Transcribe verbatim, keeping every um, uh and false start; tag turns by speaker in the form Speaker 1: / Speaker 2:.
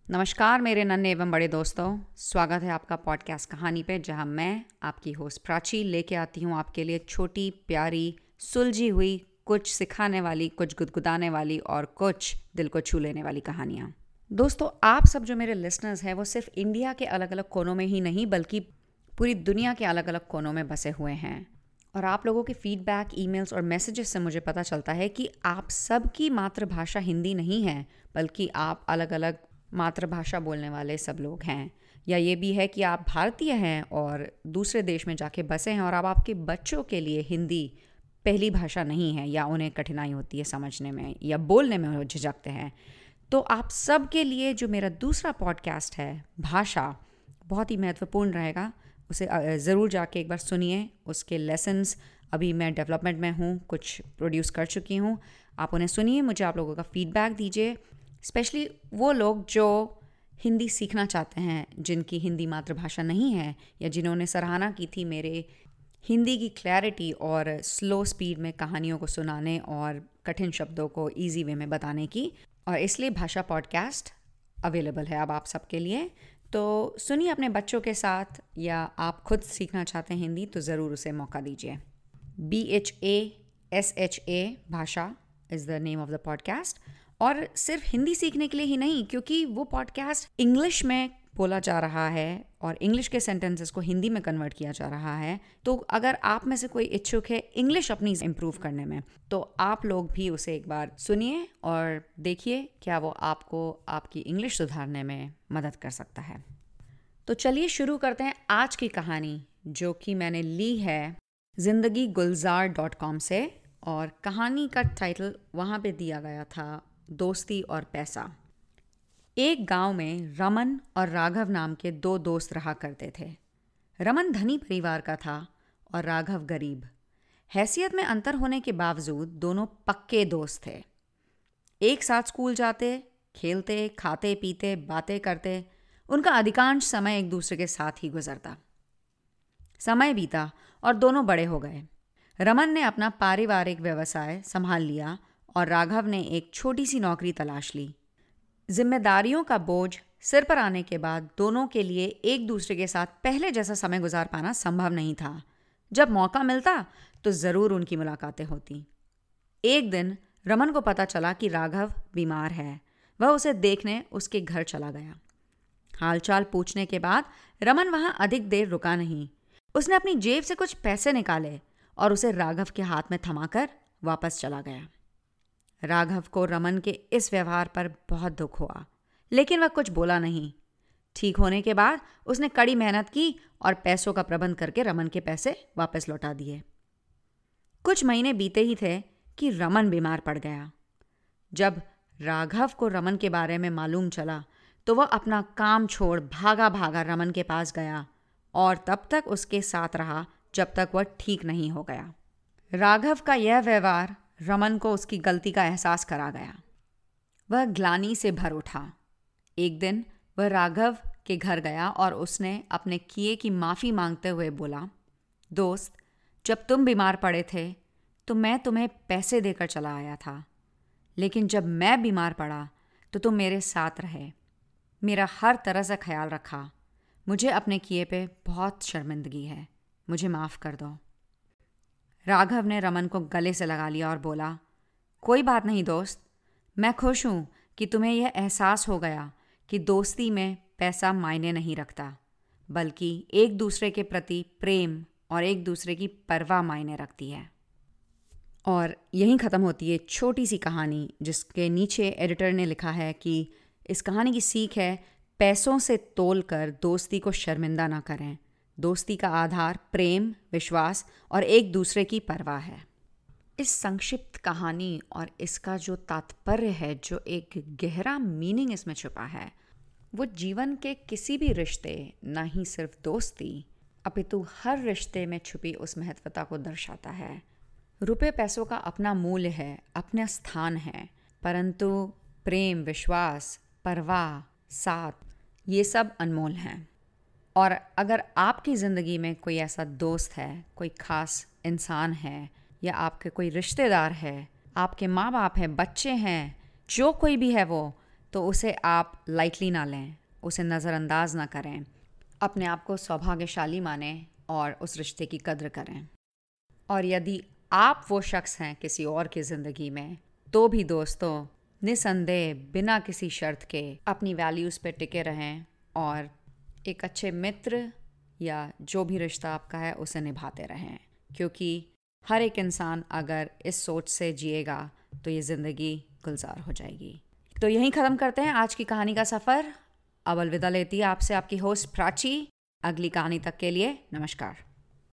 Speaker 1: नमस्कार मेरे नन्हे एवं बड़े दोस्तों, स्वागत है आपका पॉडकास्ट कहानी पे, जहां मैं आपकी होस्ट प्राची लेके आती हूं आपके लिए छोटी प्यारी सुलझी हुई, कुछ सिखाने वाली, कुछ गुदगुदाने वाली और कुछ दिल को छू लेने वाली कहानियां। दोस्तों, आप सब जो मेरे लिसनर्स हैं वो सिर्फ इंडिया के अलग अलग कोनों में ही नहीं बल्कि पूरी दुनिया के अलग अलग कोनों में बसे हुए हैं। और आप लोगों के फीडबैक, ईमेल्स और मैसेजेस से मुझे पता चलता है कि आप सबकी मातृभाषा हिंदी नहीं है, बल्कि आप अलग अलग मातृभाषा बोलने वाले सब लोग हैं। या ये भी है कि आप भारतीय हैं और दूसरे देश में जाके बसे हैं और अब आपके बच्चों के लिए हिंदी पहली भाषा नहीं है या उन्हें कठिनाई होती है समझने में या बोलने में वो झिझकते हैं। तो आप सब के लिए जो मेरा दूसरा पॉडकास्ट है भाषा, बहुत ही महत्वपूर्ण रहेगा। उसे ज़रूर जाके एक बार सुनिए। उसके लेसन्स अभी मैं डेवलपमेंट में हूँ, कुछ प्रोड्यूस कर चुकी हूँ। आप उन्हें सुनिए, मुझे आप लोगों का फीडबैक दीजिए। स्पेशली वो लोग जो हिंदी सीखना चाहते हैं, जिनकी हिंदी मातृभाषा नहीं है या जिन्होंने सराहना की थी मेरे हिंदी की क्लैरिटी और स्लो स्पीड में कहानियों को सुनाने और कठिन शब्दों को इजी वे में बताने की। और इसलिए भाषा पॉडकास्ट अवेलेबल है अब आप सबके लिए। तो सुनिए अपने बच्चों के साथ, या आप खुद सीखना चाहते हैं हिंदी तो ज़रूर उसे मौका दीजिए। B H A S H A Bhasha is the name of the podcast. और सिर्फ हिंदी सीखने के लिए ही नहीं, क्योंकि वो पॉडकास्ट इंग्लिश में बोला जा रहा है और इंग्लिश के सेंटेंसेस को हिंदी में कन्वर्ट किया जा रहा है। तो अगर आप में से कोई इच्छुक है इंग्लिश अपनी इम्प्रूव करने में, तो आप लोग भी उसे एक बार सुनिए और देखिए क्या वो आपको आपकी इंग्लिश सुधारने में मदद कर सकता है। तो चलिए शुरू करते हैं आज की कहानी, जो कि मैंने ली है जिंदगी गुलजार डॉट कॉम से। और कहानी का टाइटल वहाँ पे दिया गया था, दोस्ती और पैसा। एक गांव में रमन और राघव नाम के दो दोस्त रहा करते थे। रमन धनी परिवार का था और राघव गरीब। हैसियत में अंतर होने के बावजूद दोनों पक्के दोस्त थे। एक साथ स्कूल जाते, खेलते, खाते पीते, बातें करते। उनका अधिकांश समय एक दूसरे के साथ ही गुजरता। समय बीता और दोनों बड़े हो गए। रमन ने अपना पारिवारिक व्यवसाय संभाल लिया और राघव ने एक छोटी सी नौकरी तलाश ली। जिम्मेदारियों का बोझ सिर पर आने के बाद दोनों के लिए एक दूसरे के साथ पहले जैसा समय गुजार पाना संभव नहीं था। जब मौका मिलता तो ज़रूर उनकी मुलाकातें होती। एक दिन रमन को पता चला कि राघव बीमार है। वह उसे देखने उसके घर चला गया। हालचाल पूछने के बाद रमन वहां अधिक देर रुका नहीं। उसने अपनी जेब से कुछ पैसे निकाले और उसे राघव के हाथ में थमाकर वापस चला गया। राघव को रमन के इस व्यवहार पर बहुत दुख हुआ, लेकिन वह कुछ बोला नहीं। ठीक होने के बाद उसने कड़ी मेहनत की और पैसों का प्रबंध करके रमन के पैसे वापस लौटा दिए। कुछ महीने बीते ही थे कि रमन बीमार पड़ गया। जब राघव को रमन के बारे में मालूम चला तो वह अपना काम छोड़ भागा भागा रमन के पास गया और तब तक उसके साथ रहा जब तक वह ठीक नहीं हो गया। राघव का यह व्यवहार रमन को उसकी गलती का एहसास करा गया। वह ग्लानि से भर उठा। एक दिन वह राघव के घर गया और उसने अपने किए की माफ़ी मांगते हुए बोला, दोस्त, जब तुम बीमार पड़े थे तो मैं तुम्हें पैसे देकर चला आया था, लेकिन जब मैं बीमार पड़ा तो तुम मेरे साथ रहे, मेरा हर तरह से ख्याल रखा। मुझे अपने किए पे बहुत शर्मिंदगी है, मुझे माफ़ कर दो। राघव ने रमन को गले से लगा लिया और बोला, कोई बात नहीं दोस्त, मैं खुश हूँ कि तुम्हें यह एहसास हो गया कि दोस्ती में पैसा मायने नहीं रखता, बल्कि एक दूसरे के प्रति प्रेम और एक दूसरे की परवाह मायने रखती है। और यहीं ख़त्म होती है छोटी सी कहानी, जिसके नीचे एडिटर ने लिखा है कि इस कहानी की सीख है, पैसों से तोल कर दोस्ती को शर्मिंदा ना करें। दोस्ती का आधार प्रेम, विश्वास और एक दूसरे की परवाह है। इस संक्षिप्त कहानी और इसका जो तात्पर्य है, जो एक गहरा मीनिंग इसमें छुपा है, वो जीवन के किसी भी रिश्ते, ना ही सिर्फ दोस्ती, अपितु हर रिश्ते में छुपी उस महत्वता को दर्शाता है। रुपए पैसों का अपना मूल्य है, अपना स्थान है, परंतु प्रेम, विश्वास, परवाह, साथ, ये सब अनमोल हैं। और अगर आपकी ज़िंदगी में कोई ऐसा दोस्त है, कोई ख़ास इंसान है, या आपके कोई रिश्तेदार है, आपके माँ बाप हैं, बच्चे हैं, जो कोई भी है वो, तो उसे आप लाइटली ना लें, उसे नज़रअंदाज ना करें। अपने आप को सौभाग्यशाली मानें और उस रिश्ते की कद्र करें। और यदि आप वो शख्स हैं किसी और की ज़िंदगी में, तो भी दोस्तों निसंदेह बिना किसी शर्त के अपनी वैल्यूज़ पे टिके रहें और एक अच्छे मित्र या जो भी रिश्ता आपका है उसे निभाते रहें, क्योंकि हर एक इंसान अगर इस सोच से जिएगा तो ये ज़िंदगी गुलजार हो जाएगी। तो यहीं ख़त्म करते हैं आज की कहानी का सफ़र। अब अलविदा लेती है आपसे आपकी होस्ट प्राची। अगली कहानी तक के लिए नमस्कार।